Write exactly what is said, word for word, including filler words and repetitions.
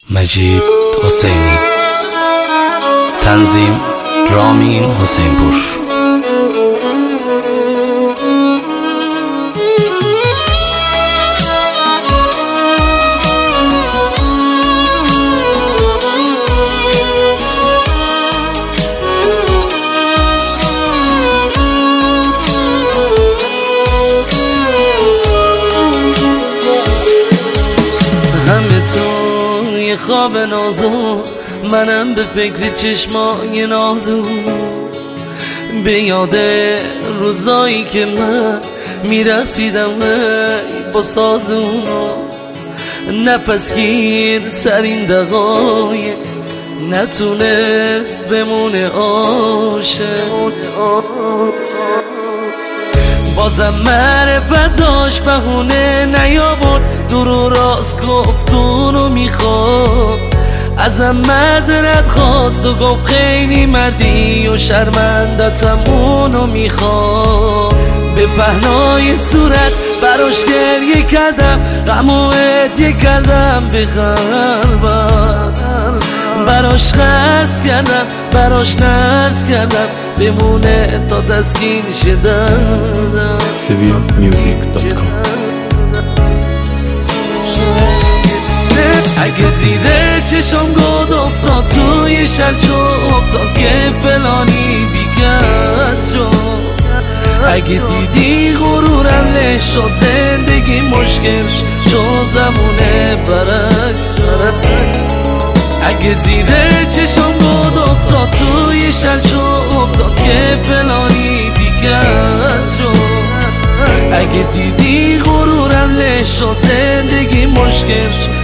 مجید حسینی. تنظیم رامین حسین پور. همه توی خواب نازو، منم به فکر چشمای نازو، به یاد روزایی که من میرقصیدم با سازونو، نفس گیر ترین دقایق نتونست بمونه عاشق. بازم معرفت داشت بهونه نیاورد، دور و راست گفتونو میخواد، ازم معذرت خواست و گفت خیلی مردی و شرمندتم اونو میخواد. به پهنای صورت براش گریه کردم، غم و هدیه کردم به قلبم، براش خرس کردم، براش نرس کردم بمونه تا تسکین شدم. سیویل میوزیک دات کام. اگه زیر چشم گود افتاد توی شرچو افتاد که فلانی بیکس شد، اگه دیدی غرورم له شد زندگی مشکل شد زمونه برعکس شد. اگه زیر چشم گود افتاد توی شرچو افتاد که فلانی بیکس شد، اگه دیدی غرورم له شد زندگی مشکل شد